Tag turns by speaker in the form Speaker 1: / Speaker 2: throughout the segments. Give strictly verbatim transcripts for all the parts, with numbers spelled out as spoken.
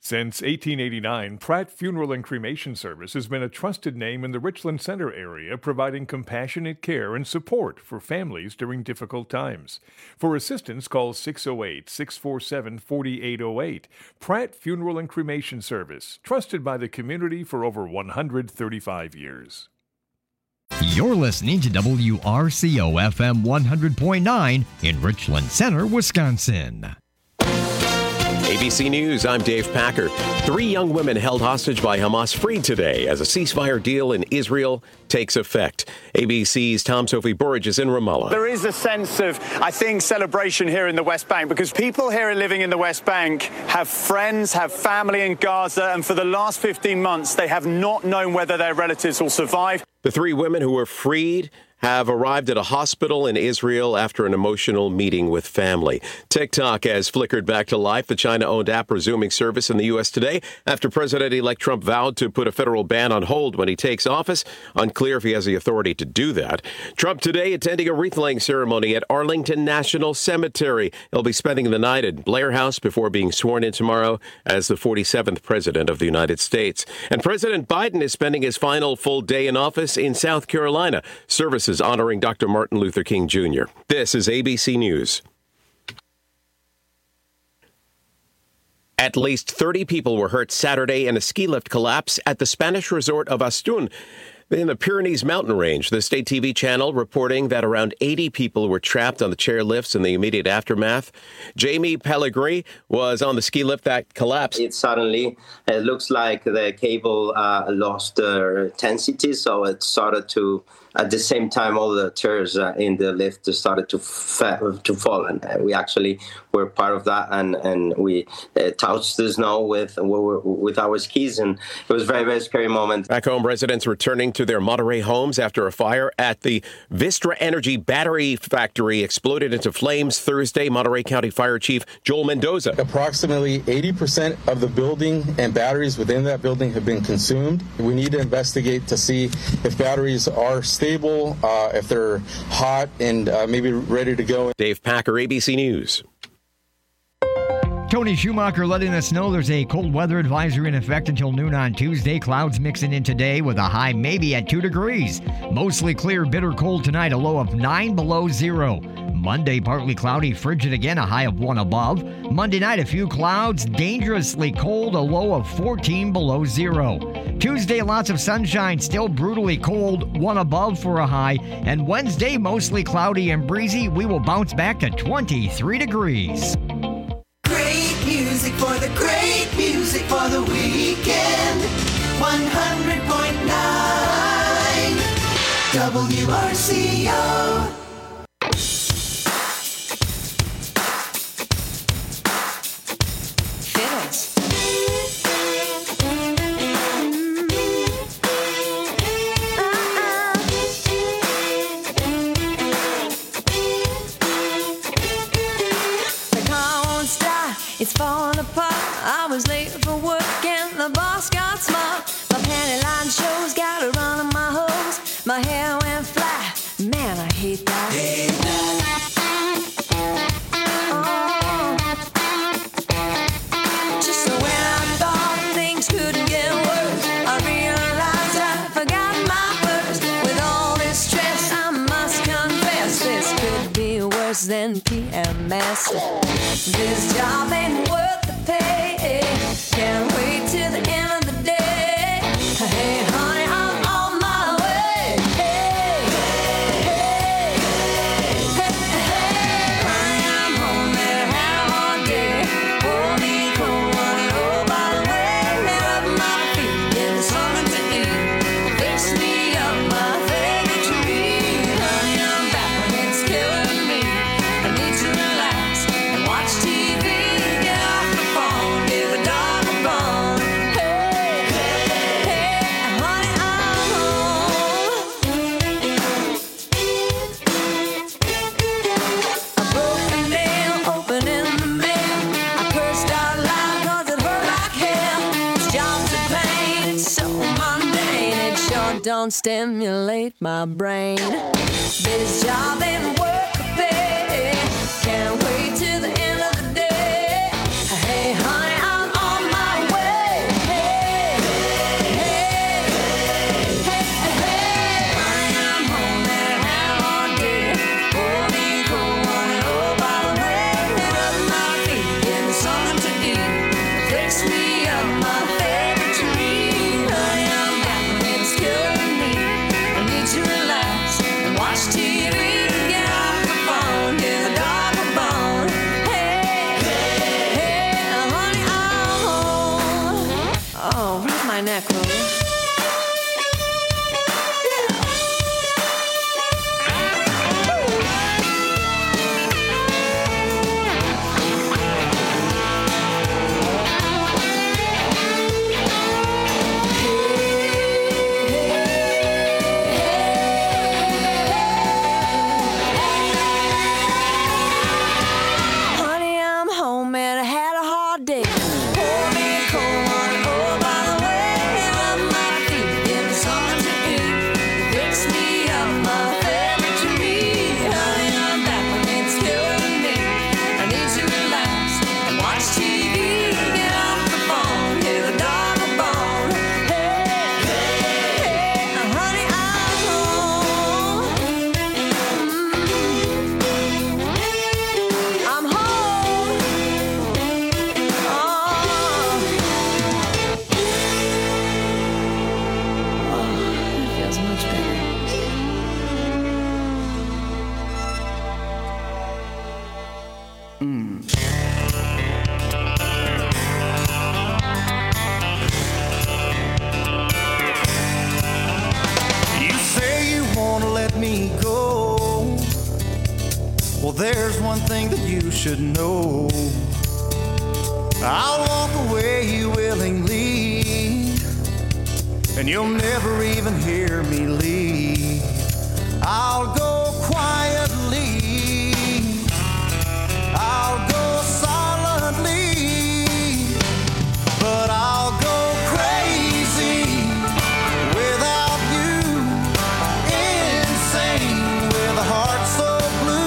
Speaker 1: Since eighteen eighty-nine, Pratt Funeral and Cremation Service has been a trusted name in the Richland Center area, providing compassionate care and support for families during difficult times. For assistance, call six oh eight, six four seven, four eight oh eight. Pratt Funeral and Cremation Service, trusted by the community for over one hundred thirty-five years.
Speaker 2: You're listening to W R C O F M one hundred point nine in Richland Center, Wisconsin.
Speaker 3: A B C News, I'm Dave Packer. Three young women held hostage by Hamas freed today as a ceasefire deal in Israel takes effect. A B C's Tom Sophie Burridge is in Ramallah.
Speaker 4: There is a sense of, I think, celebration here in the West Bank because people here living in the West Bank have friends, have family in Gaza, and for the last fifteen months, they have not known whether their relatives will survive.
Speaker 3: The three women who were freed have arrived at a hospital in Israel after an emotional meeting with family. TikTok has flickered back to life, the China-owned app resuming service in the U S today after President-elect Trump vowed to put a federal ban on hold when he takes office. Unclear if he has the authority to do that. Trump today attending a wreath-laying ceremony at Arlington National Cemetery. He'll be spending the night at Blair House before being sworn in tomorrow as the forty-seventh President of the United States. And President Biden is spending his final full day in office in South Carolina. Services honoring Doctor Martin Luther King Junior This is A B C News. At least thirty people were hurt Saturday in a ski lift collapse at the Spanish resort of Astun in the Pyrenees mountain range. The state T V channel reporting that around eighty people were trapped on the chairlifts in the immediate aftermath. Jamie Pellegrini was on the ski lift that collapsed.
Speaker 5: It suddenly, it looks like the cable uh, lost uh, intensity, so it started to, at the same time, all the chairs uh, in the lift started to fa- to fall, and we actually were part of that, and and we uh, touched the snow with with our skis, and it was a very, very scary moment.
Speaker 3: Back home, residents returning to their Monterey homes after a fire at the Vistra Energy battery factory exploded into flames Thursday. Monterey County Fire Chief Joel Mendoza.
Speaker 6: Approximately eighty percent of the building and batteries within that building have been consumed. We need to investigate to see if batteries are stable, uh, if they're hot and uh, maybe ready to go.
Speaker 3: Dave Packer, A B C News.
Speaker 2: Tony Schumacher letting us know there's a cold weather advisory in effect until noon on Tuesday. Clouds mixing in today with a high maybe at two degrees. Mostly clear, bitter cold tonight, a low of nine below zero. Monday, partly cloudy, frigid again, a high of one above. Monday night, a few clouds, dangerously cold, a low of fourteen below zero. Tuesday, lots of sunshine, still brutally cold, one above for a high. And Wednesday, mostly cloudy and breezy. We will bounce back to twenty-three degrees.
Speaker 7: Music for the great music for the weekend. one hundred point nine W R C O.
Speaker 8: It's falling apart. I was late for work and the boss got smart. My panty line shows got a run on my hose. My hair went flat. Man, I hate that. Hate that. Oh. Just when I thought things couldn't get worse, I realized I forgot my purse. With all this stress, I must confess this could be worse than P M S. This job ain't worth the pay. Can't wait till the end of the day. Hey, honey, I'm on my way. Hey, hey, hey, hey, hey. Honey, I'm home and had a hard day. Hold me cold, wanna know by the way. Lay up my feet, give me something to eat. Fix me up my favorite treat. Honey, I'm back when it's killing me. I need to relax and watch T V, get off the phone, give a dog a bone. Hey, hey, hey, honey, I'm home. A broken nail, opening the mail. I cursed out loud 'cause it hurt like hell. This job's a pain, it's so mundane. It sure don't stimulate my brain. This job ain't worth the pay. Can't wait till the end of the day. Hey, honey, I'm on my way. mind that, Chloe.
Speaker 9: There's one thing that you should know. I'll walk away willingly, and you'll never even hear me leave. I'll go quietly, I'll go silently, but I'll go crazy without you, insane with a heart so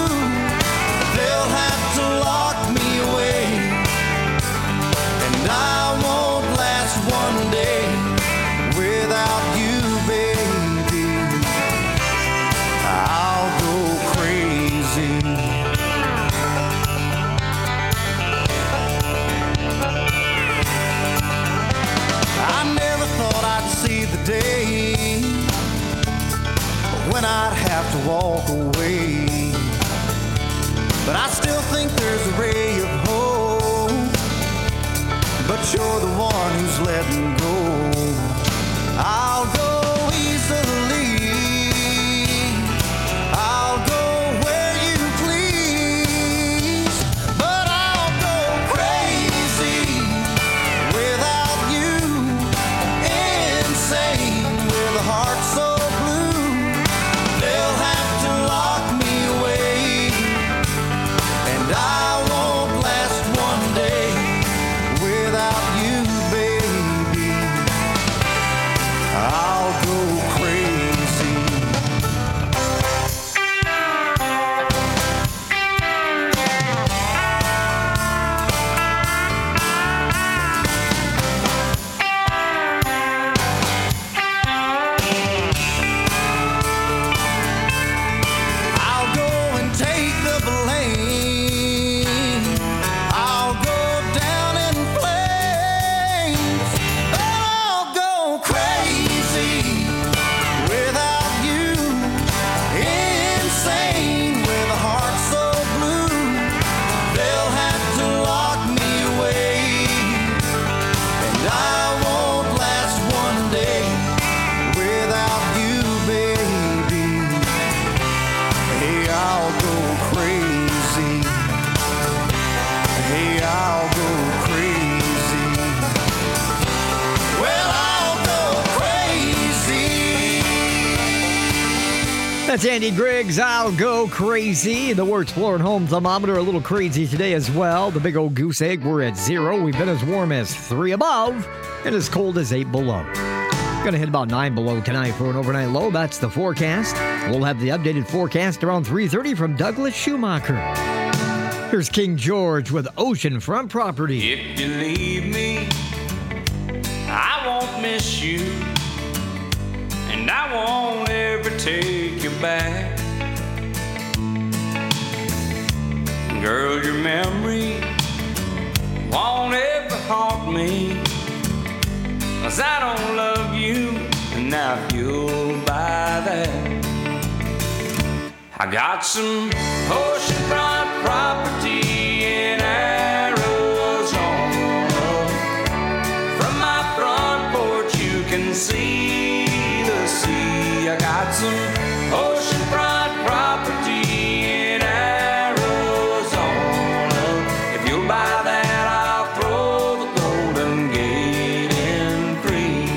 Speaker 9: day when I'd have to walk away, but I still think there's a ray of hope, but you're the one who's letting go. I'll go easily, I'll go where you please, but I'll go crazy without you, insane with a heart so blue, they'll have to lock me away, and I won't last one day without you, baby. I'll go crazy. I'll go and take the blame. I'll go down in flames. I'll go crazy without you, insane with a heart so blue, they'll have to lock me away, and I won't last one day without you, baby. Hey, I'll go crazy. Hey, I'll go crazy. Well, I'll go crazy.
Speaker 2: That's Andy Griggs, I'll Go Crazy. The Works Floor and Home thermometer a little crazy today as well. The big old goose egg, we're at zero. We've been as warm as three above and as cold as eight below. Gonna hit about nine below tonight for an overnight low. That's the forecast. We'll have the updated forecast around three thirty from Douglas Schumacher. Here's King George with Oceanfront Property.
Speaker 10: If you leave me, I won't miss you, and I won't ever take you back. Girl, your memory won't ever haunt me, 'cause I don't love you, and now you'll buy that. I got some oceanfront property in Arizona. From my front porch can see the sea. I got some oceanfront property in Arizona. If you'll buy that, I'll throw the Golden Gate in free.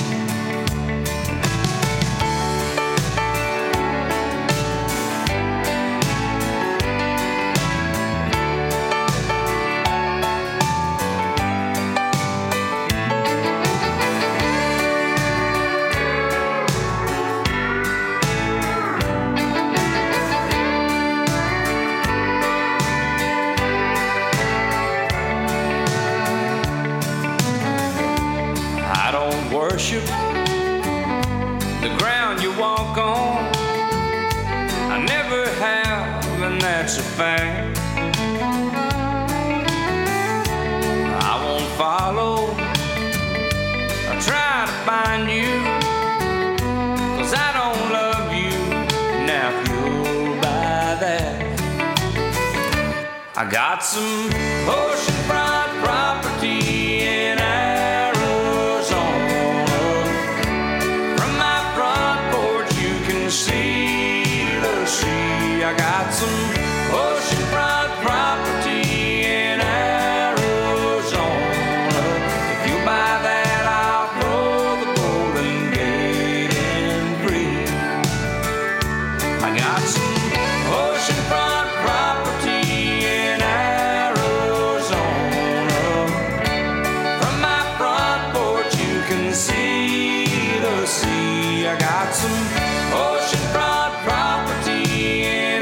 Speaker 10: I don't worship the ground you walk on. I never have, and that's a fact. I won't follow or try to find you, 'cause I don't love you. Now if you'll buy that, I got some oceanfront property in Arizona. From my front porch you can see the sea. I got some oceanfront property in Arizona. If you buy that, I'll throw the Golden Gate in free. I got some oceanfront property in Arizona. From my front porch you can see the sea. I got some oceanfront property in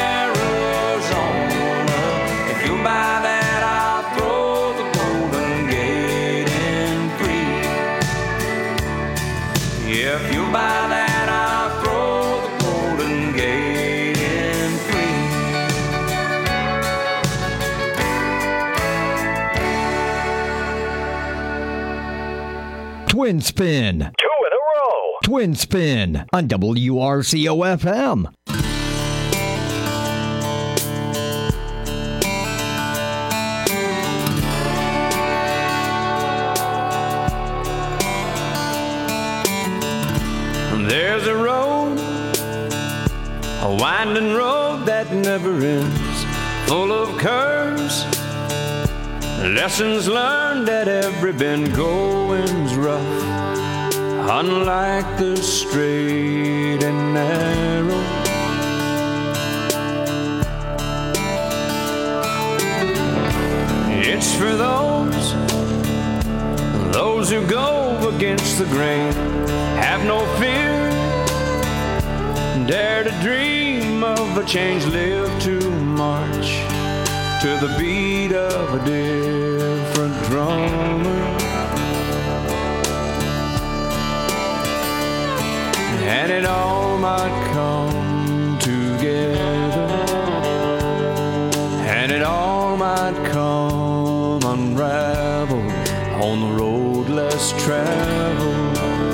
Speaker 10: Arizona. If you buy that, I'll throw the Golden Gate in free. If you buy that, I'll throw the Golden Gate in free.
Speaker 2: Twin Spin.
Speaker 11: Two in a row.
Speaker 2: Twin Spin on W R C O F M.
Speaker 10: There's a road, a winding road that never ends, full of curves, lessons learned at every bend. Going's rough, unlike the straight and narrow. It's for those, those who go against the grain, have no fear, dare to dream of a change, live to march to the beat of a different drummer. And it all might come together, and it all might come unraveled on the road less traveled.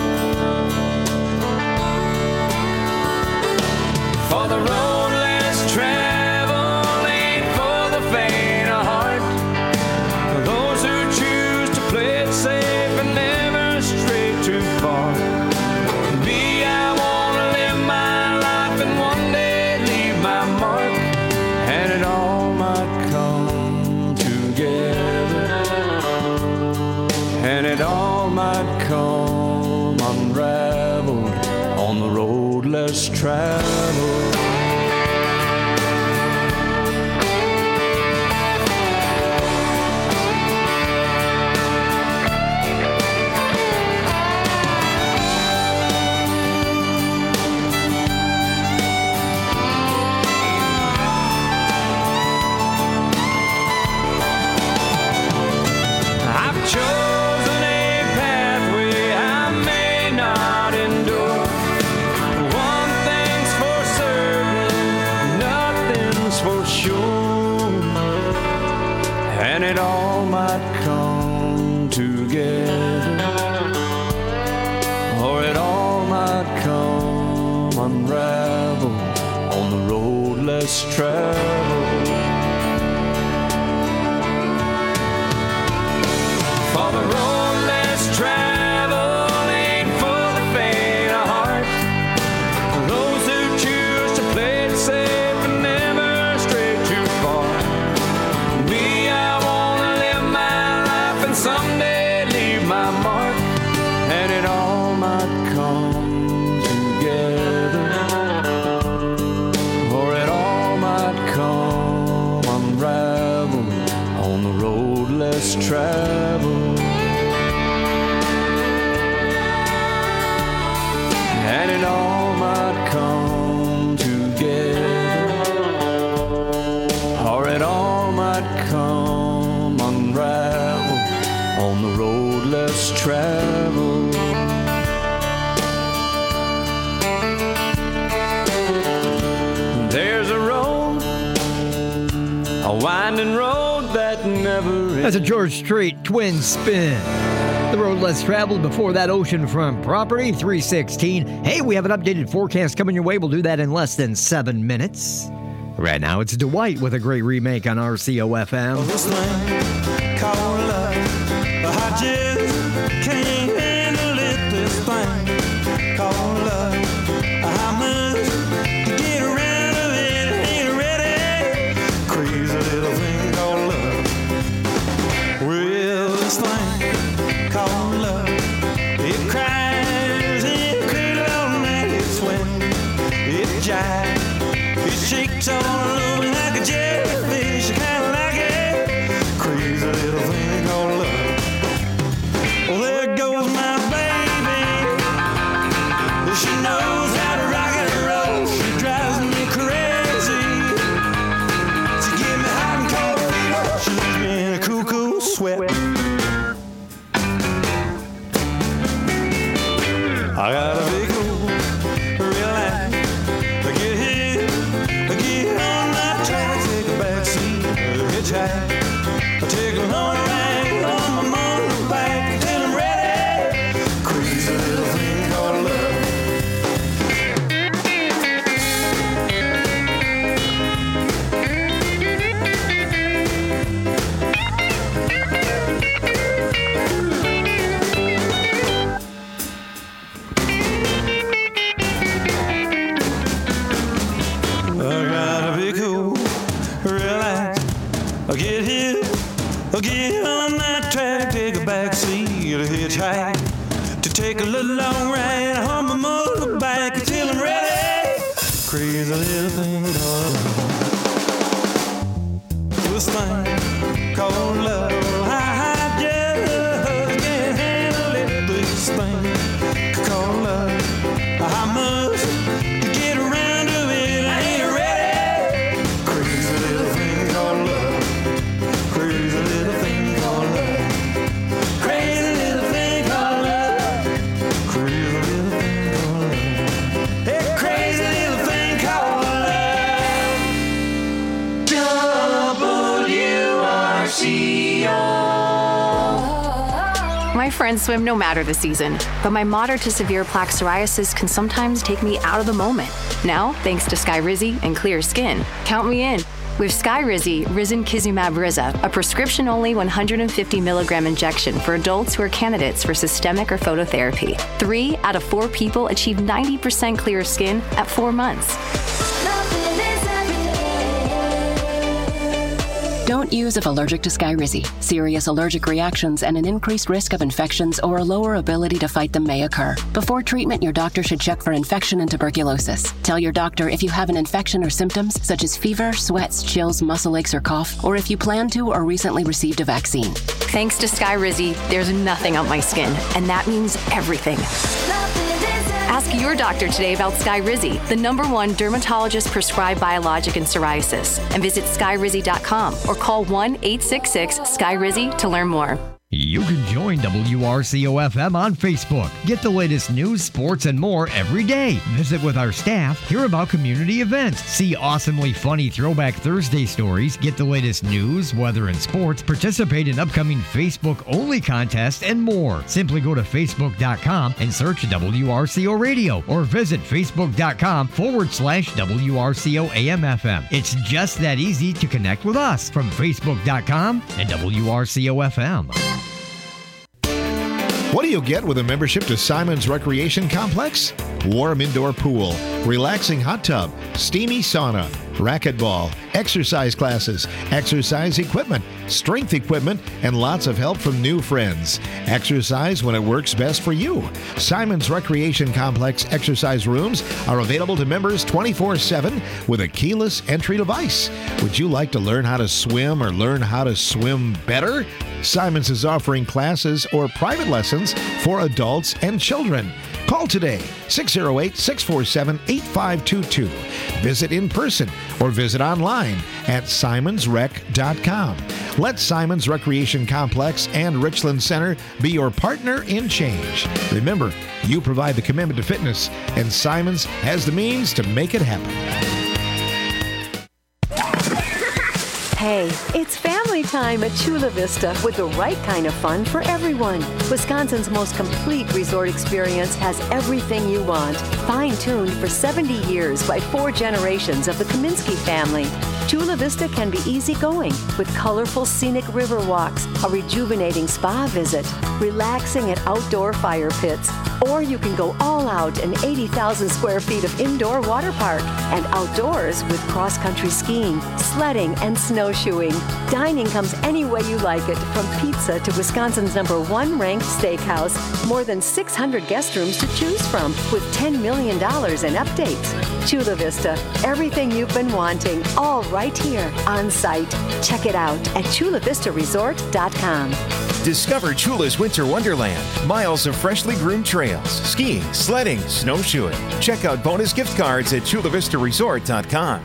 Speaker 10: For the road less traveled ain't for the faint of heart, for those who choose to play it safe and never stray too far. Me, I wanna live my life and one day leave my mark, and it all might come together, and it all might come unraveled on the road less traveled. I've chosen a pathway I may not endure. One thing's for certain, nothing's for sure, and it all might come together, or it all might come unraveled on the road less traveled. For the road less traveled ain't my mark, and it all might come together, or it all might come unraveled on the road less traveled. And it all might come together, or it all might come unraveled on the road less traveled. There's a road, a winding road that never ends.
Speaker 2: That's a George Strait twin spin. The road less traveled before that oceanfront property, three sixteen. Hey, we have an updated forecast coming your way. We'll do that in less than seven minutes. Right now, it's Dwight with a great remake on R C O F M.
Speaker 9: This thing called love, I just can't handle it. This thing called love, I must get around to it. Ain't ready, crazy little thing called love. Well, this thing called love, it cries, it cradles all night, it sweats, it jives, it shakes all over like a jellyfish. I kinda like it, crazy little thing called love. Well, there goes my baby, she knows how to rock and roll, she drives me crazy, she give me hot and cold fever, she leaves me in a cool, cool sweat. I got a big old relax. I get here, I get on my track, take a back seat, a hitchhike. I take a long ride on my motorbike till I'm ready. Crazy little thing called love. I gotta be cool, relax. I get here, I get on that track, take a back seat, a hitchhike, to take a little long ride on my motorbike until I'm ready. Crazy little thing called love. This thing called love, I just can't handle it. This thing called love, I must get around to it. I ain't ready. Crazy little thing called love. Crazy little thing called love. Crazy little thing called love. Crazy little thing called love. Hey, crazy little thing called love. W R C O.
Speaker 11: My friends swim no matter the season, but my moderate to severe plaque psoriasis can sometimes take me out of the moment. Now, thanks to Skyrizi and Clear Skin, count me in. With Skyrizi, Risankizumab Riza, a prescription-only one hundred fifty milligram injection for adults who are candidates for systemic or phototherapy. Three out of four people achieve ninety percent clear skin at four months.
Speaker 12: Don't use if allergic to Skyrizi. Serious allergic reactions and an increased risk of infections or a lower ability to fight them may occur. Before treatment, your doctor should check for infection and tuberculosis. Tell your doctor if you have an infection or symptoms such as fever, sweats, chills, muscle aches, or cough, or if you plan to or recently received a vaccine.
Speaker 11: Thanks to Skyrizi, there's nothing on my skin, and that means everything. Ask your doctor today about Skyrizi, the number one dermatologist prescribed biologic in psoriasis, and visit skyrizi dot com or call one eight six six Skyrizi to learn more.
Speaker 2: You can join W R C O F M on Facebook. Get the latest news, sports, and more every day. Visit with our staff, hear about community events, see awesomely funny Throwback Thursday stories, get the latest news, weather, and sports, participate in upcoming Facebook-only contests, and more. Simply go to facebook dot com and search W R C O Radio or visit facebook dot com forward slash W R C O A M F M. It's just that easy to connect with us from facebook dot com and W R C O F M.
Speaker 13: What do you get with a membership to Simon's Recreation Complex? Warm indoor pool, relaxing hot tub, steamy sauna, racquetball, exercise classes, exercise equipment, strength equipment, and lots of help from new friends. Exercise when it works best for you. Simon's Recreation Complex exercise rooms are available to members twenty-four seven with a keyless entry device. Would you like to learn how to swim or learn how to swim better? Simon's is offering classes or private lessons for adults and children. Call today, six oh eight, six four seven, eight five two two. Visit in person or visit online at simons rec dot com. Let Simon's Recreation Complex and Richland Center be your partner in change. Remember, you provide the commitment to fitness, and Simon's has the means to make it happen.
Speaker 14: Hey, it's family time at Chula Vista with the right kind of fun for everyone. Wisconsin's most complete resort experience has everything you want. Fine-tuned for seventy years by four generations of the Kaminsky family. Chula Vista can be easygoing with colorful scenic river walks, a rejuvenating spa visit, relaxing at outdoor fire pits, or you can go all out in eighty thousand square feet of indoor water park and outdoors with cross-country skiing, sledding, and snowshoeing. Dining comes any way you like it, from pizza to Wisconsin's number one ranked steakhouse. More than six hundred guest rooms to choose from with ten million dollars in updates. Chula Vista, everything you've been wanting, all right here on site. Check it out at chula vista resort dot com.
Speaker 15: Discover Chula's Winter Wonderland. Miles of freshly groomed trails, skiing, sledding, snowshoeing. Check out bonus gift cards at chula vista resort dot com.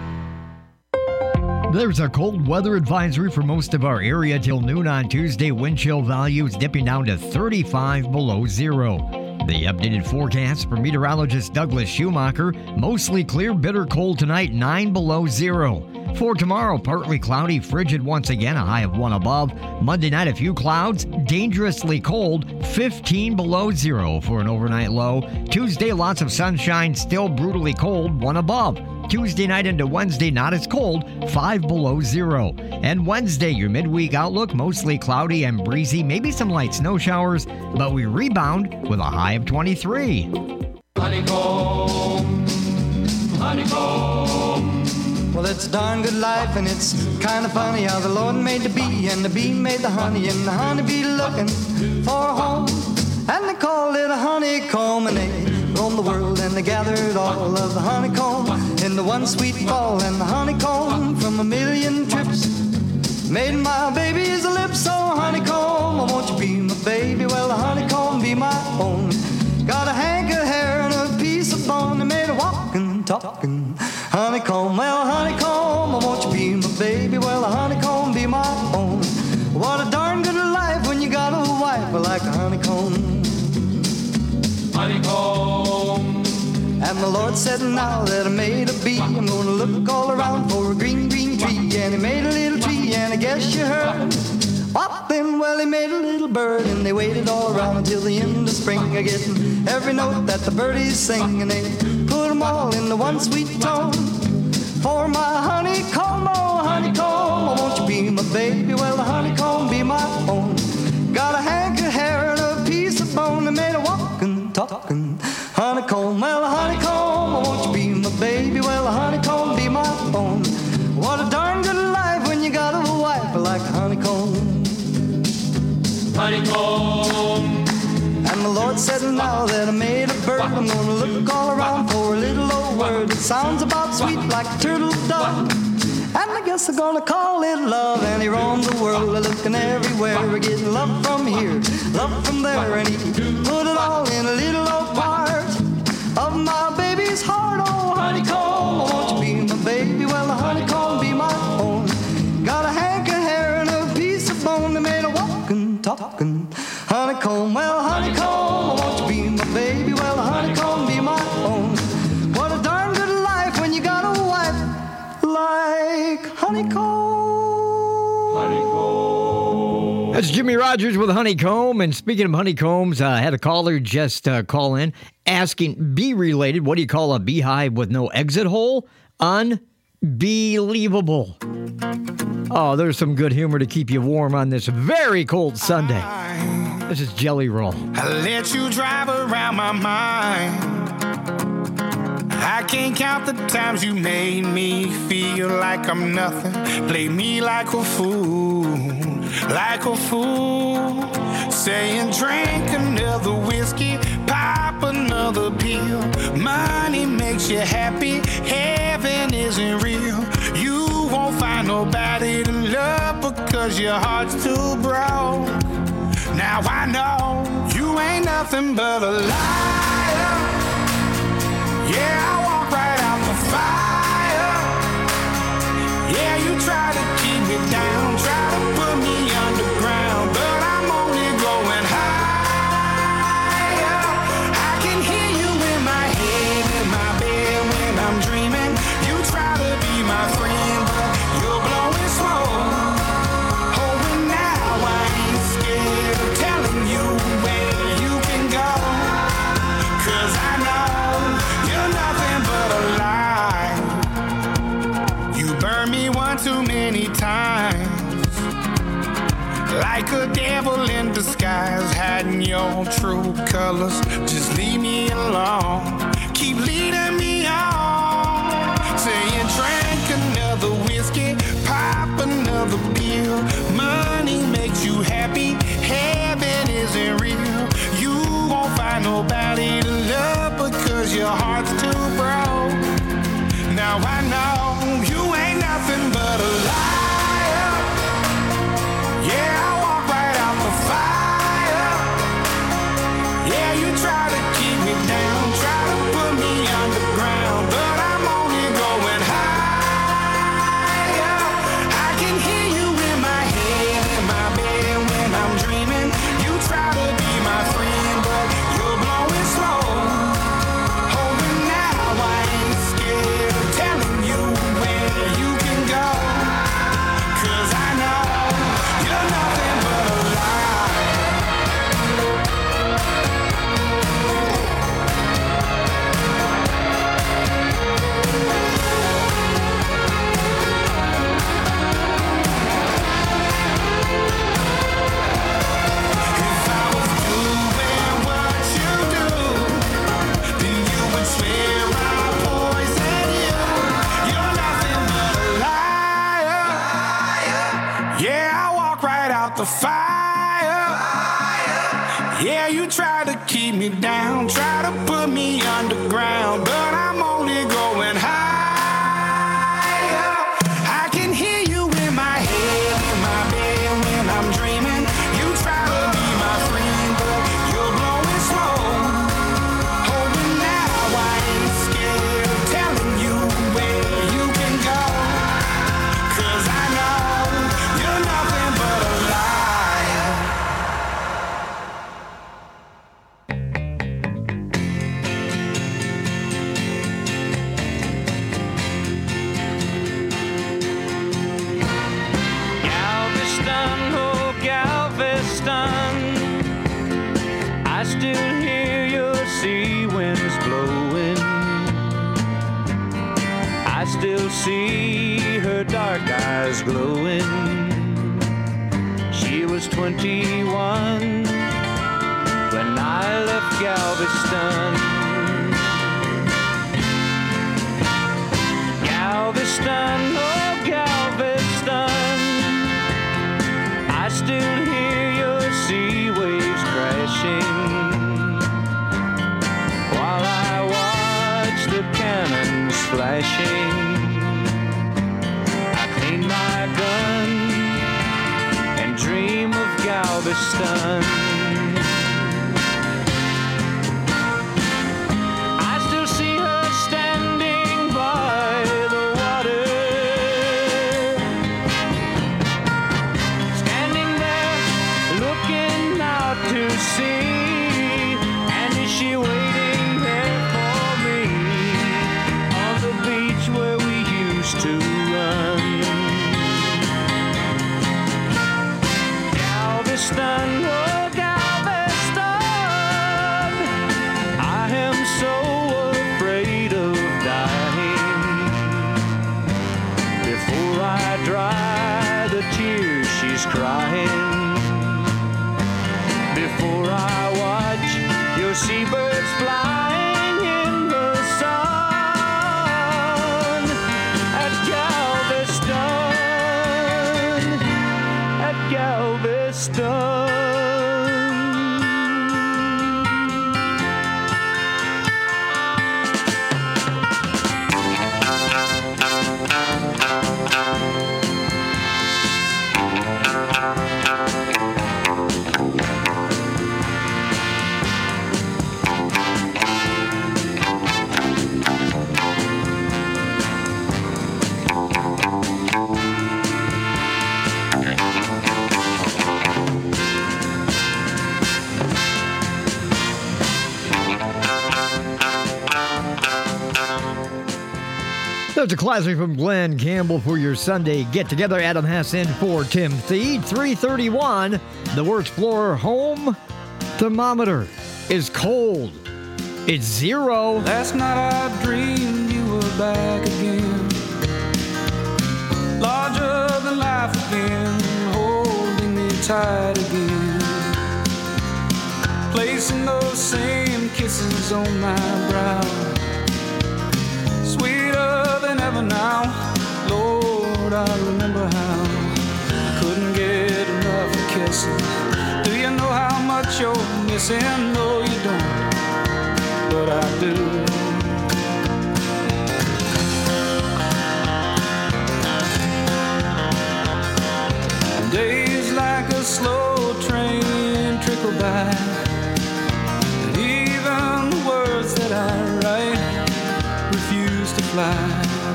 Speaker 2: There's a cold weather advisory for most of our area till noon on Tuesday. Wind chill values dipping down to thirty-five below zero. The updated forecast for meteorologist Douglas Schumacher: mostly clear, bitter cold tonight, nine below zero. For tomorrow, partly cloudy, frigid once again, a high of one above. Monday night, a few clouds, dangerously cold, fifteen below zero for an overnight low. Tuesday, lots of sunshine, still brutally cold, one above. Tuesday night into Wednesday, not as cold, five below zero. And Wednesday, your midweek outlook, mostly cloudy and breezy, maybe some light snow showers, but we rebound with a high of twenty-three.
Speaker 9: Honeycomb, honeycomb. Well, it's a darn good life, and it's kind of funny how the Lord made the bee, and the bee made the honey, and the honeybee looking for a home. And they called it a honeycomb, and they roamed the world, and they gathered all of the honeycomb in the one sweet fall. And the honeycomb from a million trips made my baby's lips. So honeycomb, won't you be my baby? Well, the honeycomb be my own. Got a hank of hair and a piece of bone, they made a walking, talking honeycomb. Well, honeycomb, won't you be my baby? Well, the honeycomb be my own. What a darn good life when you got a wife like a honeycomb. Honeycomb. And the Lord said, now that I made a bee, I'm gonna look all around for a green, green tree. And he made a little tree, and I guess you heard. What then? Well, he made a little bird, and they waited all around until the end of spring, getting every note that the birdies sing, and they put them all in the one sweet tone. For my honeycomb, oh honeycomb, won't you be my baby? Well, the honeycomb be my own. Got a hank of hair and a piece of bone, and made a walking, talking honeycomb. Well, the honeycomb, won't you be my baby? Well, the honeycomb be my own. What a darn good life when you got a wife like a honeycomb. Honeycomb. And the Lord said, now that I made a bird, I'm gonna look all around for a little old word that sounds about sweet like a turtle dove. And I guess I'm gonna call it love. And he roamed the world looking everywhere, getting love from here, love from there. And he put it all in a little old part of my baby's heart. Oh, honeycomb, won't you be my baby? Well, the honeycomb be my own. Got a hank of hair and a piece of bone, they made a walking, talking honeycomb. Well, honeycomb, won't you be my baby? Well, the honeycomb be my own. What a darn good life when you got a wife like honeycomb.
Speaker 2: Honeycomb. That's Jimmy Rogers with Honeycomb. And speaking of honeycombs, uh, I had a caller just uh, call in asking, bee related, what do you call a beehive with no exit hole? Unbelievable. Oh, there's some good humor to keep you warm on this very cold Sunday. This is Jelly Roll.
Speaker 16: I let you drive around my mind. I can't count the times you made me feel like I'm nothing. Play me like a fool, like a fool. Saying drink another whiskey, pop another pill. Money makes you happy, heaven isn't real. You won't find nobody to love because your heart's too broke. Now I know you ain't nothing but a liar. Yeah, I walk right out the fire. Yeah, you try to keep me down, try to put me underground, but I'm only going higher. I can hear you in my head, in my bed when I'm dreaming. You try to be my friend, but you're blowing smoke. Oh, and now I ain't scared of telling you where you can go, 'cause I know you're nothing but a lie. You burned me one too many times, like a devil in disguise, hiding your true colors. Just leave me alone, keep leading me on. Saying drink another whiskey, pop another pill. Money makes you happy, heaven isn't real. You won't find nobody to love because your heart's too broke. Now I know you ain't nothing but a liar. Yeah, I walk right out the fire. Yeah, you try to keep me down, try to put me underground, but I'm only going higher. I can hear you in my head, in my bed when I'm dreaming. You try to be my friend, but you're blowing smoke. Oh, and now I ain't scared of telling you where you can go, 'cause I know you're nothing but a lie. If I was doing what you do, then you would swear I poisoned you. You're nothing but a liar. Yeah, I walk right out the fire. Yeah, you try to keep me down, try to put me underground, but I'm only going higher. I can hear you in my head, in my bed when I'm dreaming. You try to be my friend, but you're blowing smoke. Oh, and now I ain't scared of telling you where you can go, 'cause I know you're nothing but a liar.
Speaker 10: Galveston, oh Galveston, I still hear your sea winds blowing. I still see her dark eyes glowing. She was twenty-one when I left Galveston. Galveston, oh Galveston, I still hear your sea waves crashing while I watch the cannons flashing. I clean my gun and dream of Galveston. I still see her standing by the water, standing there looking out to sea. And is she waiting there for me on the beach where we used to run? Galveston, oh seabirds flying in the sun at Galveston, at Galveston.
Speaker 2: There's a classic from Glenn Campbell for your Sunday get-together. Adam Hassan for Tim Thede. three thirty-one, the We're Explorer home thermometer is cold. It's zero.
Speaker 16: Last night I dreamed you were back again, larger than life again, holding me tight again, placing those same kisses on my brow, sweeter than ever now. Lord, I remember how I couldn't get enough of kissing. Do you know how much you're missing? No, you don't, but I do. Days like a slow train trickle by, and even the words that I write refuse to fly.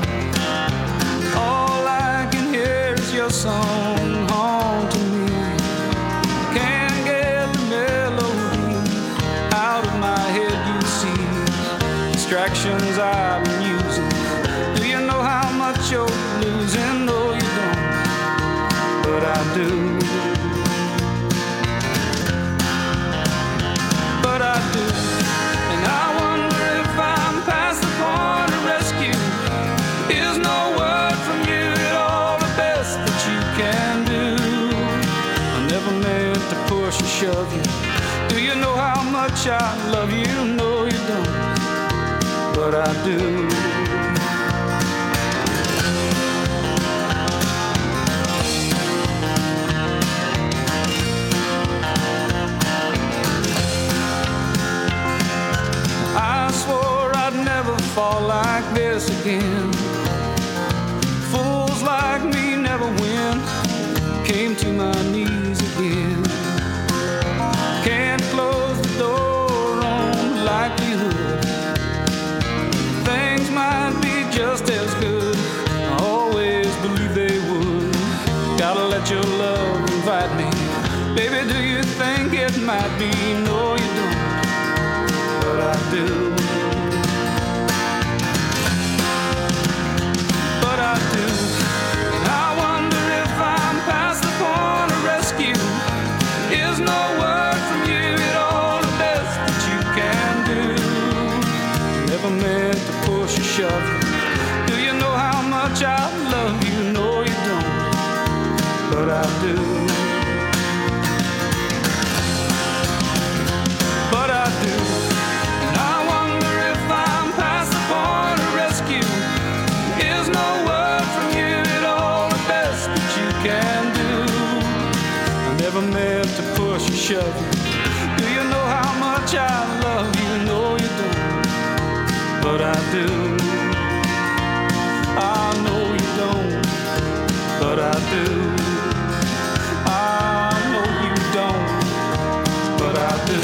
Speaker 16: All I can hear is your song haunting me. Can't get the melody out of my head, you see. Distractions I've been using. Do you know how much you're losing? No, you don't, but I do. But I do. And I wonder if I'm past the point of rescue. Is no word from you at all the best that you can do? I never meant to push or shove you. Do you know how much I love you? No, you don't, but I do. I swore I'd never fall like this again. Fools like me never win. Came to my knees again. Can't close the door on the likelihood things might be just as good. I always believed they would. Gotta let your love invite me. Baby, do you think it might be? No, you don't, but I do. But I do. And I wonder if I'm past the point of rescue. Is no word from you at all the best that you can do? Never meant to push or shove you. Do you know how much I love you? No, you don't, but I do. But I do. And I wonder if I'm past the point of rescue. Is no word from you at all the best that you can do? I never meant to push or shove you. Do you know how much I love you? No, you don't, but I do. I know you don't, but I do. I know you don't, but I do.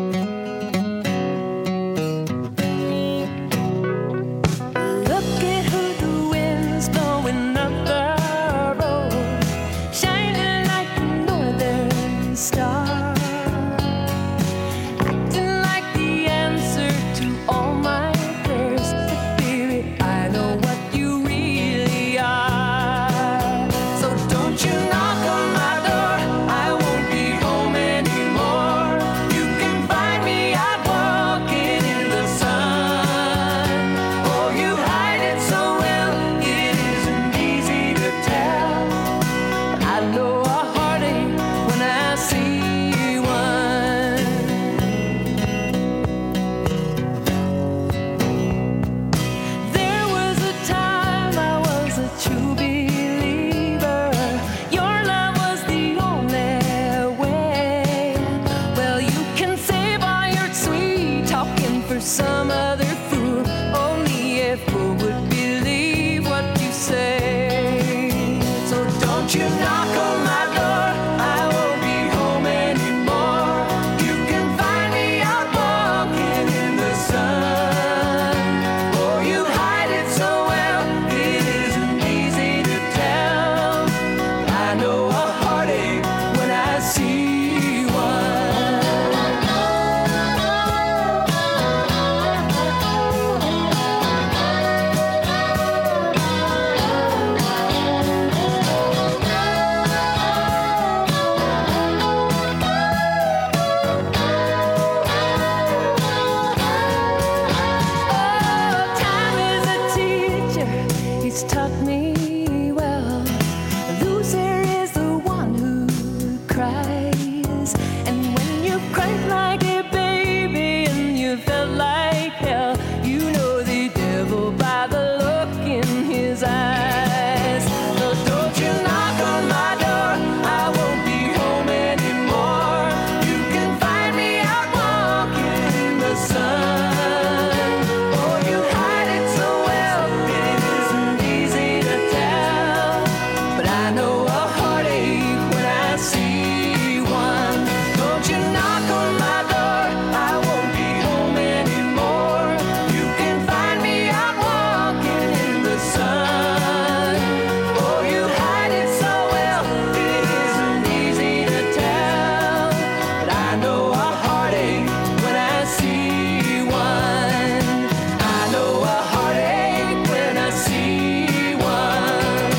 Speaker 8: Look at always taught me well. A loser is the one who cries. And when you cried like a baby and you felt like hell, you know the devil by the look in his eyes. So don't you knock on my door, I won't be home anymore. You can find me out walking in the sun. Oh, you hide it so well, it isn't easy to tell. But I know a heartache when I see one. Don't you knock on my door, I won't be home anymore. You can find me out walking in the sun. Oh, you hide it so well, it isn't easy to tell. But I know a heartache when I see one. I know a heartache when I see one.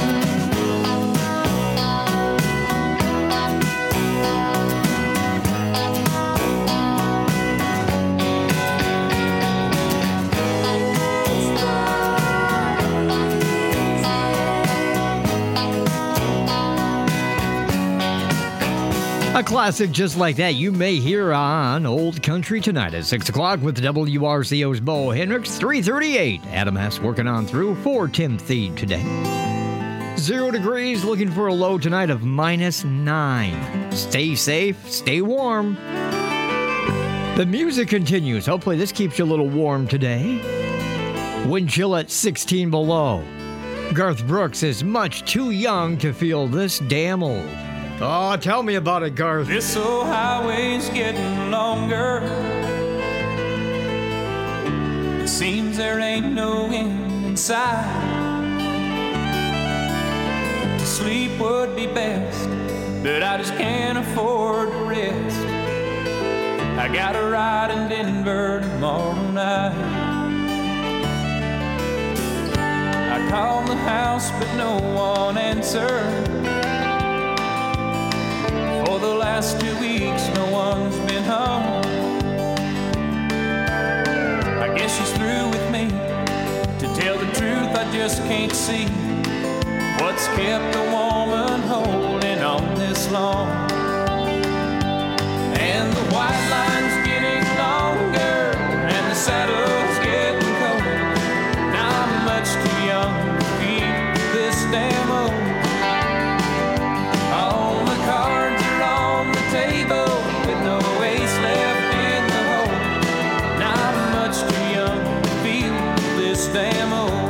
Speaker 2: A classic just like that you may hear on Old Country Tonight at six o'clock with W R C O's Bo Hendricks. three thirty-eight. Adam Hess working on through for Tim Thede today. Zero degrees, looking for a low tonight of minus nine. Stay safe, stay warm. The music continues. Hopefully this keeps you a little warm today. Wind chill at sixteen below. Garth Brooks is much too young to feel this damn old. Oh, tell me about it, Garth.
Speaker 10: This old highway's getting longer. It seems there ain't no end in sight. To sleep would be best, but I just can't afford to rest. I got a ride in Denver tomorrow night. I called the house, but no one answered. For the last two weeks, no one's been home. I guess she's through with me. To tell the truth, I just can't see what's kept a woman holding on this long. And the white line's getting longer, and the saddle's getting cold. Now I'm much too young to feel this damn old. All my cards are on the table with no ace left in the hole. Now I'm much too young to feel this damn old.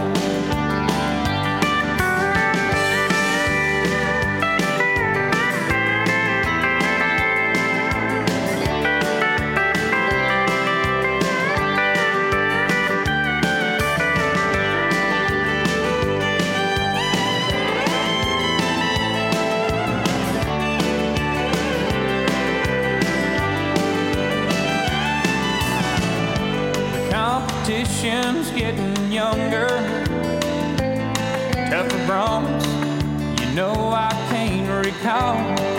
Speaker 10: Competition's getting younger, tougher bronze, you know I can't recall.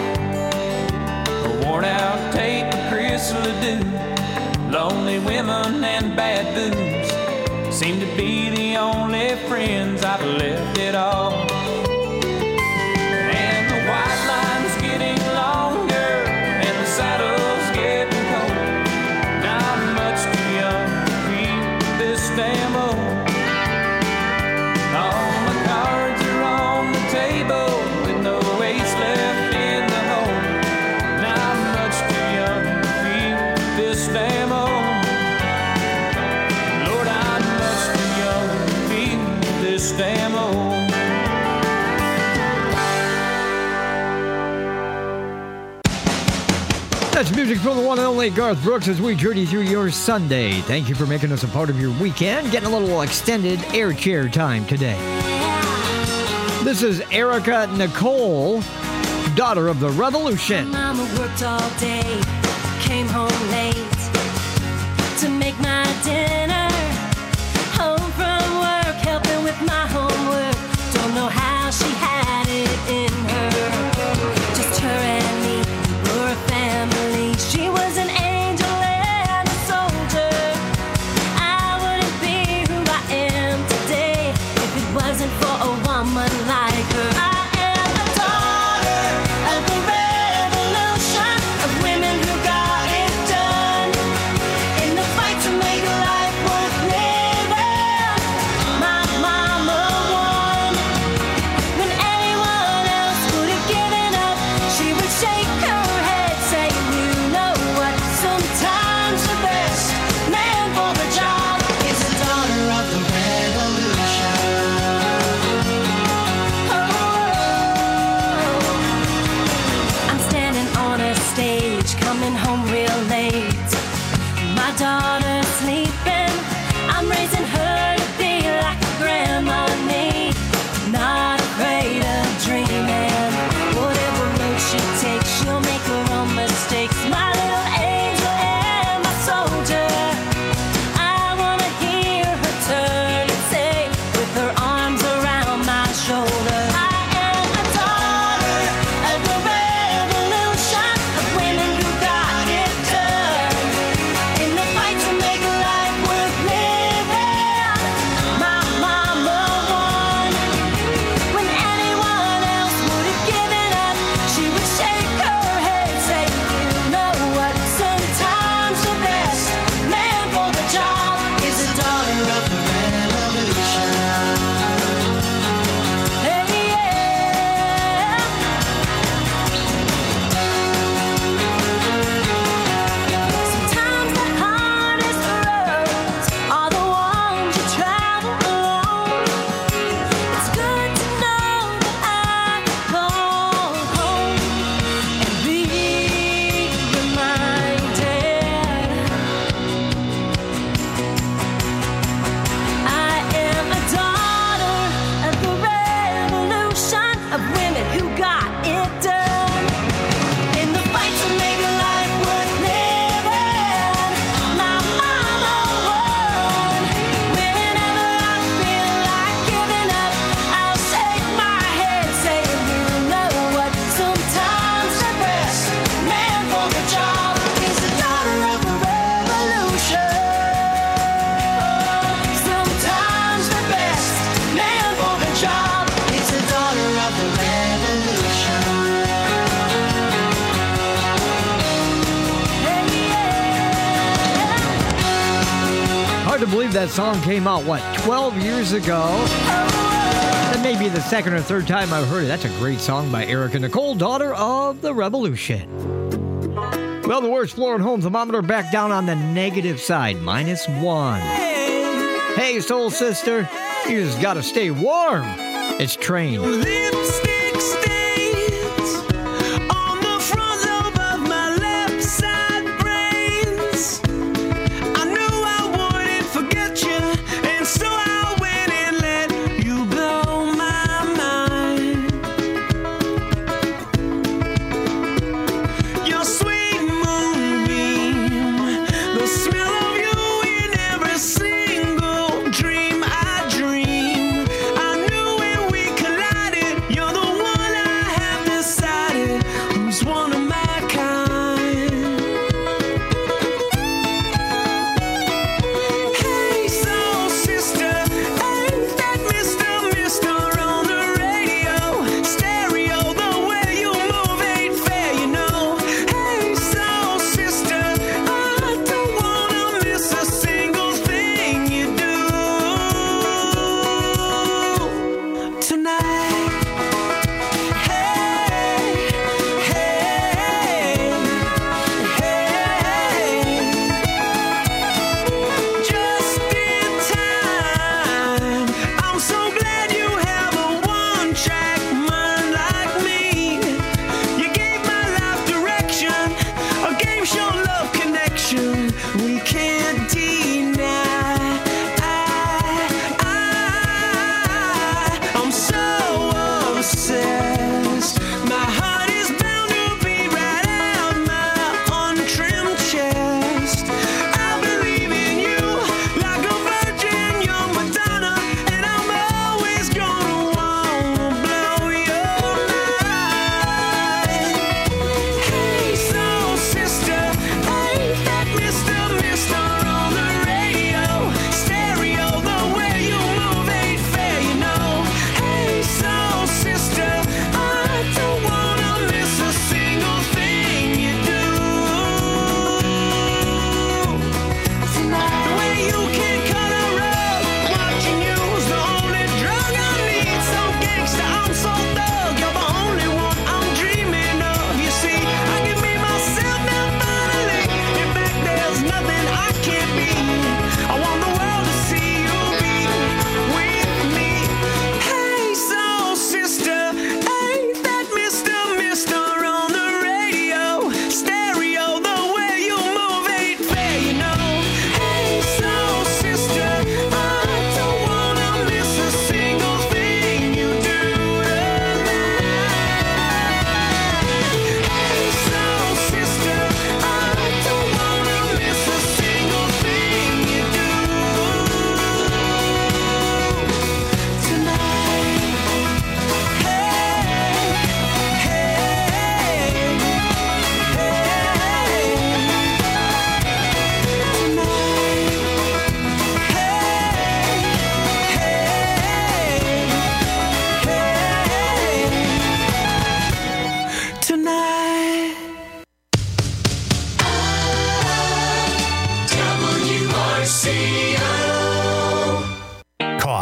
Speaker 10: A worn out tape of Chris Ledoux, lonely women and bad booze seem to be the only friends I've left at all. And the white line's getting longer, and the saddle's getting cold. Now I'm much too young to feel this damn old. All my cards are on the table with no ace left in the hole. Now I'm much too young to feel this damn old. Lord, I'm much too young to feel this damn old.
Speaker 2: That's music from the one and only Garth Brooks as we journey through your Sunday. Thank you for making us a part of your weekend. Getting a little extended air chair time today. This is Erica Nicole, daughter of the Revolution.
Speaker 8: Mama worked all day, came home late to make my dinner. Home from work, helping with my homework. Don't know how she had it in her. Just her and me were a family. She was an angel and a soldier. I wouldn't be who I am today if it wasn't for a woman like her. I am the daughter of the revolution, of women who got it done. In the fight to make life worth living, my mama won. When anyone else would have given up, she would shake her head, saying, you know what, sometimes the best man for the job is the daughter of the revolution. Oh, I'm standing on a stage, coming home real late. My daughter's sleeping, I'm raising her to be like a grandma me. Not afraid of dreaming, whatever road she takes, she'll make her own mistakes. My little angel and my soldier, I wanna hear her turn and say, with her arms around my shoulder, I am a daughter of the revolution, of women who got it done. In the fight to make life worth living, my mama won. When anyone else would have given up, she would shake her head, say, you know what, sometimes the best man for the job is a daughter of the revolution. Hey, yeah. Sometimes the hardest roads are the ones you travel alone. It's good to know that I can call home and be reminded. I am a daughter of the revolution, of women who got it done. In the fight to make life worth living, my mama won. Whenever I feel like giving up, I'll shake my head, saying, you know what, sometimes the best man for the job is the daughter of the revolution. Sometimes the best man for the job is the daughter of the revolution.
Speaker 2: Hard to believe that song came out, what, twelve years ago? That may be the second or third time I've heard it. That's a great song by Erica Nicole, daughter of the revolution. Well, the worst floor and home thermometer back down on the negative side, minus one. Hey, soul sister, you just gotta stay warm. It's Train.
Speaker 16: Lipstick stains on the front lobe of my left side brains. I knew I wouldn't forget you, and so I went and let you blow my mind. Your sweet moonbeam, the smell of you in every single dream I dream. I knew when we collided, you're the one I have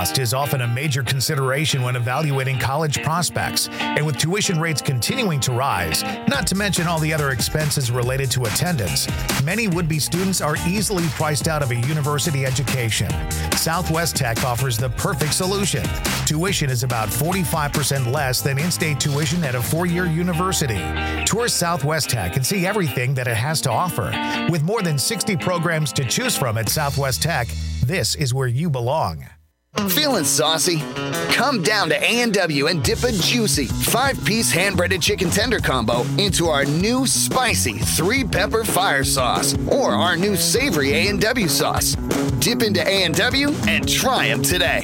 Speaker 17: Cost is often a major consideration when evaluating college prospects, and with tuition rates continuing to rise, not to mention all the other expenses related to attendance, many would-be students are easily priced out of a university education. Southwest Tech offers the perfect solution. Tuition is about forty-five percent less than in-state tuition at a four-year university. Tour Southwest Tech and see everything that it has to offer. With more than sixty programs to choose from at Southwest Tech, this is where you belong.
Speaker 18: Feeling saucy? Come down to A and W and dip a juicy five-piece hand-breaded chicken tender combo into our new spicy three-pepper fire sauce or our new savory A and W sauce. Dip into A and W and try them today.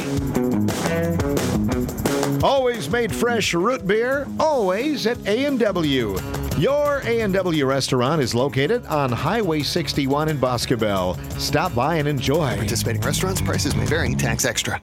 Speaker 13: Always made fresh root beer, always at A and W. Your A and W restaurant is located on Highway sixty-one in Boscobel. Stop by and enjoy.
Speaker 18: Participating restaurants, prices may vary, tax extra.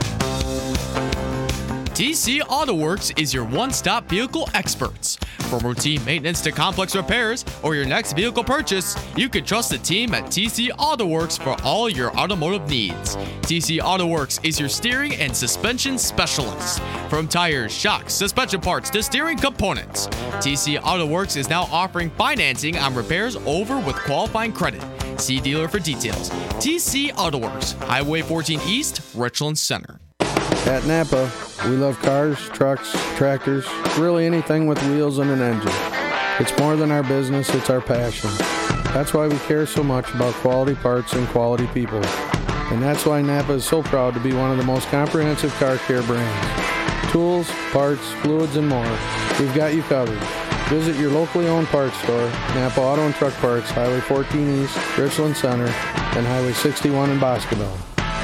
Speaker 19: T C Auto Works is your one-stop vehicle experts. From routine maintenance to complex repairs or your next vehicle purchase, you can trust the team at T C Auto Works for all your automotive needs. T C Auto Works is your steering and suspension specialist. From tires, shocks, suspension parts to steering components, T C Auto Works is now offering financing on repairs over with qualifying credit. See dealer for details. T C Auto Works, Highway fourteen East, Richland Center.
Speaker 20: At Napa, we love cars, trucks, tractors, really anything with wheels and an engine. It's more than our business, it's our passion. That's why we care so much about quality parts and quality people. And that's why Napa is so proud to be one of the most comprehensive car care brands. Tools, parts, fluids, and more. We've got you covered. Visit your locally owned parts store, Napa Auto and Truck Parts, Highway fourteen East, Richland Center, and Highway sixty-one in Boscobel.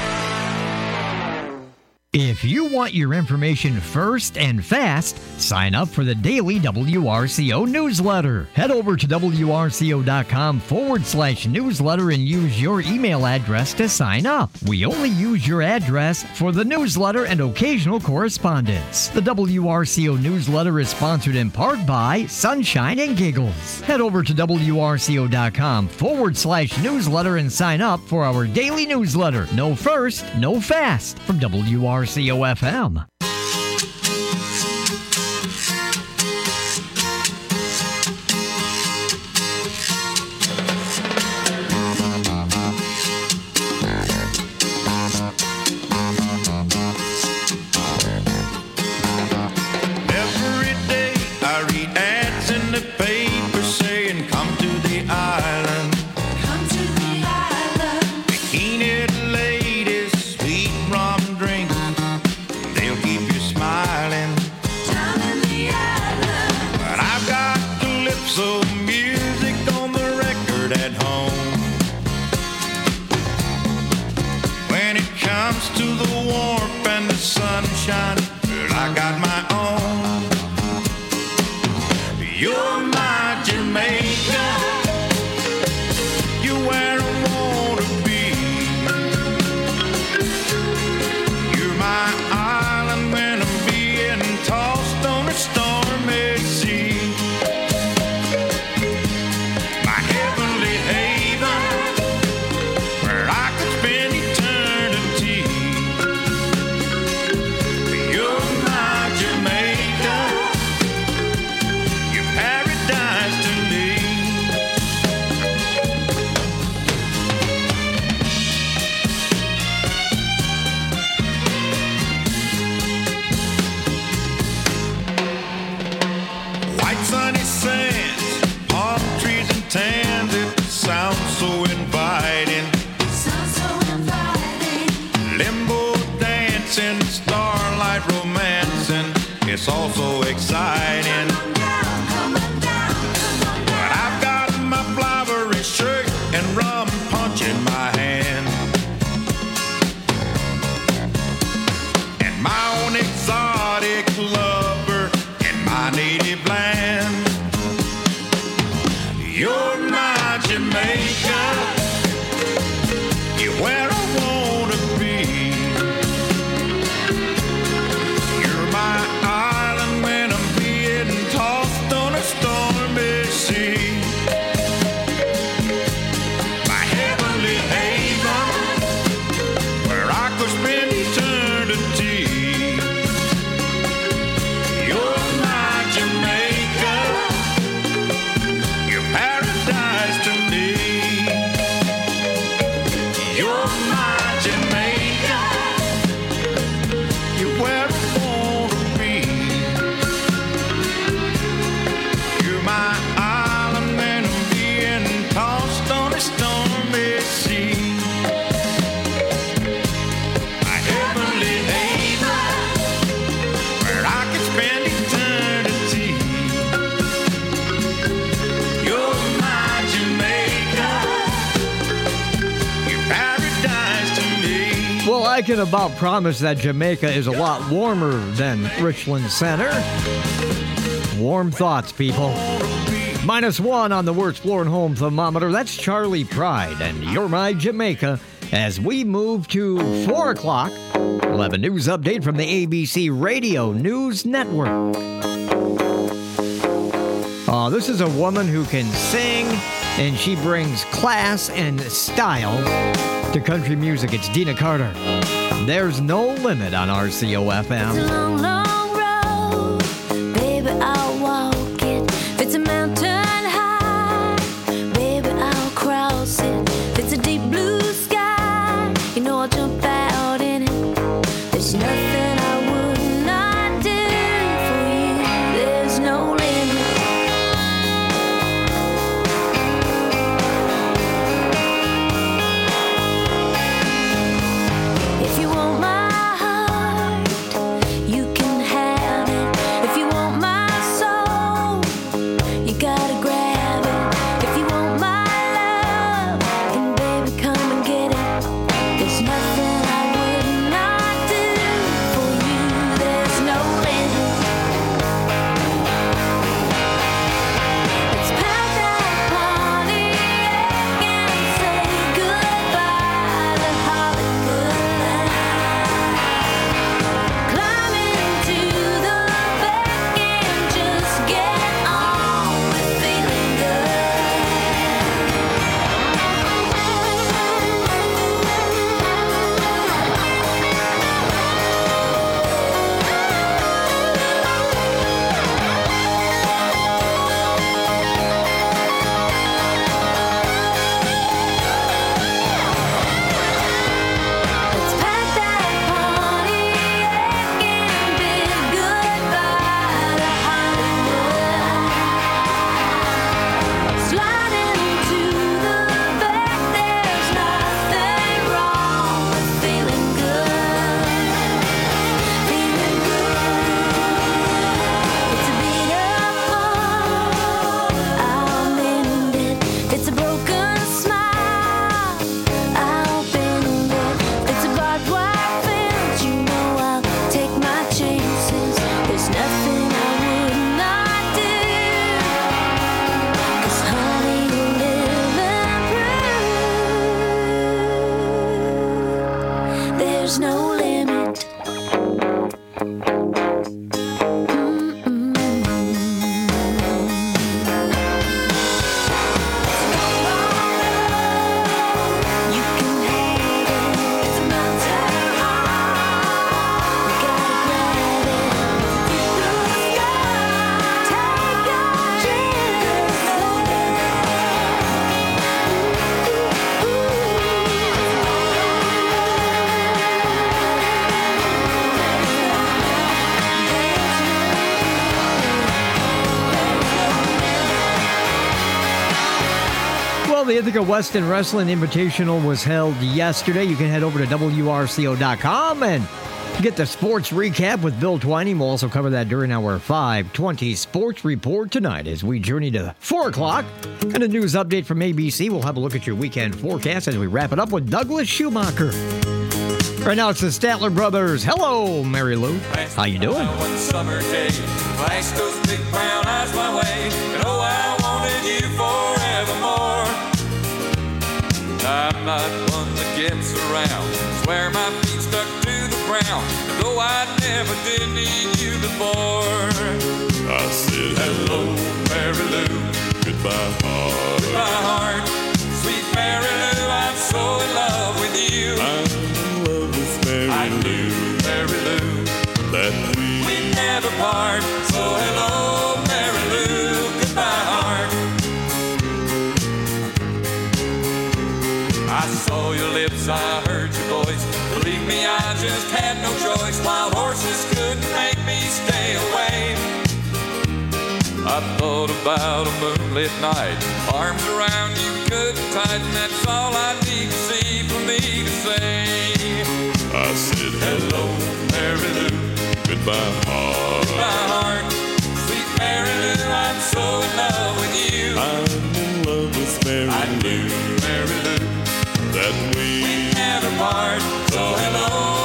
Speaker 2: If you want your information first and fast, sign up for the daily W R C O newsletter. Head over to WRCO.com forward slash newsletter and use your email address to sign up. We only use your address for the newsletter and occasional correspondence. The W R C O newsletter is sponsored in part by Sunshine and Giggles. Head over to WRCO.com forward slash newsletter and sign up for our daily newsletter. No first, no fast from W R C O F M.
Speaker 9: It's all so exciting. But I've got my flowery shirt and rum punch in my hand, and my own exotic lover in my native land. You're my Jamaica, you're where I wanna be. You're my island when
Speaker 2: liking about Promise that Jamaica is a lot warmer than Richland Center. Warm thoughts, people. Minus one on the Wertz Floor and Home thermometer. That's Charlie Pride and You're My Jamaica. As we move to four o'clock, we'll have a news update from the A B C Radio News Network. Oh, this is a woman who can sing, and she brings class and style to country music. It's Dina Carter. There's no limit on R C O F M.
Speaker 8: It's a long, long road, baby, I'll walk it. If it's a mountain high, baby, I'll cross it. If it's a deep blue sky, you know I'll jump out in it. There's nothing I would not do for you. There's no limit. If you want my heart, you can have it. If you want my soul, you gotta grab it. If you want my love, then baby come and get it. There's nothing I would not do for you. There's no limit. Let's pack that party and say goodbye to Hollywood. Climb into the back and just get on with feeling Let's pack that party and bid goodbye to Hollywood. Slide into the back, there's nothing wrong with feeling good. Feeling good. It's a beat up heart, I'll mend it. It's a broken smile, I'll bend it. It's a barbed wire fence, you know I'll take my chances. There's nothing I would not do. 'Cause honey, you're living proof. There's no limit. You can have it. It's a mountain high. You gotta grab it. It's a deep blue sky. Take your
Speaker 2: Well, the Ithaca Weston Wrestling Invitational was held yesterday. You can head over to W R C O dot com and get the sports recap with Bill Twining. We'll also cover that during our five twenty Sports Report tonight as we journey to four o'clock. And a news update from A B C. We'll have a look at your weekend forecast as we wrap it up with Douglas Schumacher. Right now, it's the Statler Brothers. Hello, Mary Lou. How you doing?
Speaker 10: One summer day, flashed those big brown eyes my way, and oh, I wanted you forevermore. I'm not one that gets around, swear my feet stuck to the ground, and though I never did need you before. I said hello, Mary Lou, goodbye heart, goodbye heart, sweet Mary Lou, I'm so in love with you. I'm in love with Mary I knew, Mary Lou, that we we'd never part. So hello, Mary Lou, goodbye heart. I saw your lips, I heard your voice. Believe me, I just had no choice. Wild horses couldn't make me stay away. I thought about a moonlit night, arms around you good and tight, and that's all I need to see for me to say. I said hello, Mary Lou, goodbye heart, goodbye heart, sweet Mary Lou, I'm so in love with you. I'm in love with Mary I Lou, Mary Lou, that we we'd never part. So hello,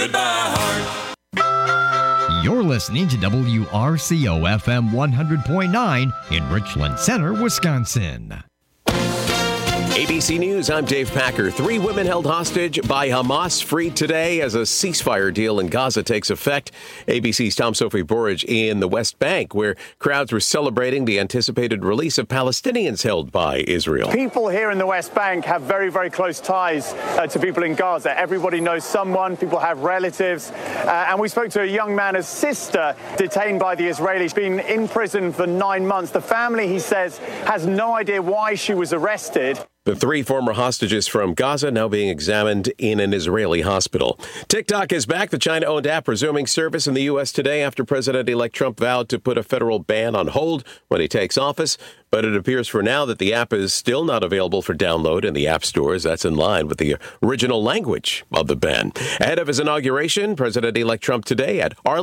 Speaker 21: it by heart.
Speaker 2: You're listening to W R C O F M one hundred point nine in Richland Center, Wisconsin.
Speaker 3: A B C News, I'm Dave Packer. Three women held hostage by Hamas freed today as a ceasefire deal in Gaza takes effect. A B C's Tom Sophie Borage in the West Bank, where crowds were celebrating the anticipated release of Palestinians held by Israel.
Speaker 4: People here in the West Bank have very, very close ties uh, to people in Gaza. Everybody knows someone, people have relatives. Uh, and we spoke to a young man's sister detained by the Israelis, been in prison for nine months. The family, he says, has no idea why she was arrested.
Speaker 3: The three former hostages from Gaza now being examined in an Israeli hospital. TikTok is back. The China-owned app resuming service in the U S today after President-elect Trump vowed to put a federal ban on hold when he takes office. But it appears for now that the app is still not available for download in the app stores. That's in line with the original language of the ban. Ahead of his inauguration, President-elect Trump today at Arlington